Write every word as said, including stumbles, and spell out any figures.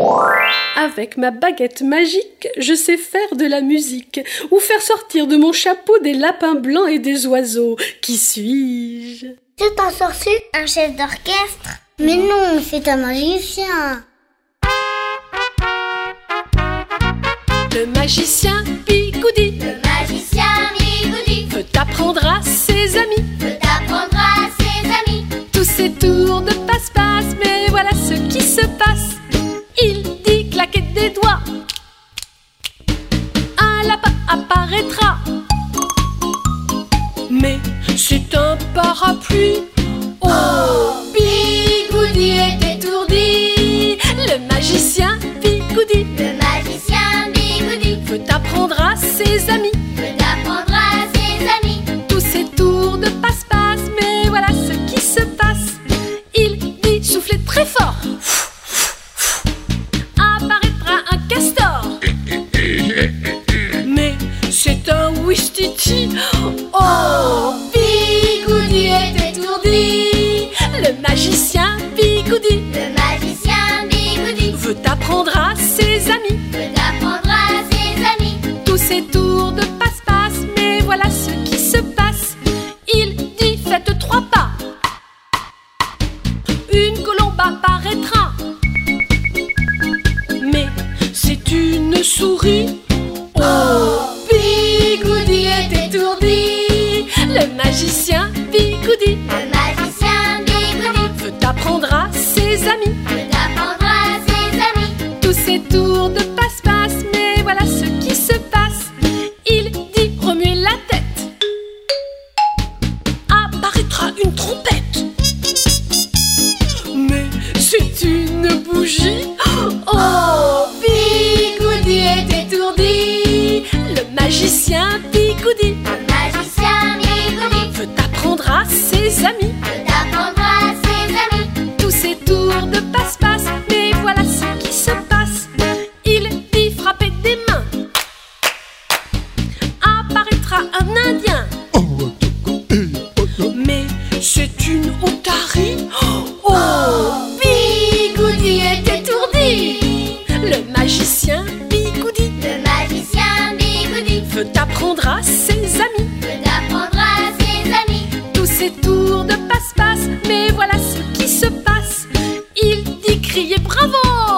Avec ma baguette magique, je sais faire de la musique ou faire sortir de mon chapeau des lapins blancs et des oiseaux. Qui suis-je? C'est un sorcier? Un chef d'orchestre? Mais non, c'est un magicien. Le magicien Bigoudi, Le magicien Bigoudi veut apprendre à ses amis veut apprendre à ses amis tous ses tours de passe-passe. Mais voilà ce qui se passe. Il dit claquer des doigts, un lapin apparaîtra. Mais c'est un parapluie. Oh, Bigoudi est étourdi. Le magicien Bigoudi Le magicien Bigoudi veut apprendre à ses amis veut apprendre à ses amis tous ses tours de passe-passe. Mais voilà ce qui se passe. Il dit souffler très fort, apparaîtra un castor. Mais c'est un ouistiti. Oh, Bigoudi est étourdi. Le magicien Bigoudi Le magicien Bigoudi veut apprendre à ses amis veut apprendre à ses amis tous ses tours de passe-passe. Mais voilà ce qui se passe. Il dit faites trois pas, une colombe apparaîtra. Mais c'est une souris. Oh, Bigoudi est étourdi. Le magicien Bigoudi Le magicien Bigoudi veut apprendre à ses amis veut apprendre à ses amis tous ses tours de passe-passe. Mais voilà ce qui se passe. Il dit remuer la tête, apparaîtra une trompette. Mais c'est une bougie. Oh, Bigoudi est étourdi. Le magicien Bigoudi Le magicien Bigoudi veut apprendre à ses amis veut apprendre à ses amis tous ses tours de passe-passe. Mais voilà ce qui se passe. Il dit frapper des mains, apparaîtra un Indien. Mais c'est une otarie. Oh, Bigoudi est étourdi. Le magicien Bigoudi Le magicien Bigoudi veut apprendre à ses amis veut apprendre à ses amis tous ses tours de passe-passe. Mais voilà ce qui se passe. Il dit crier bravo.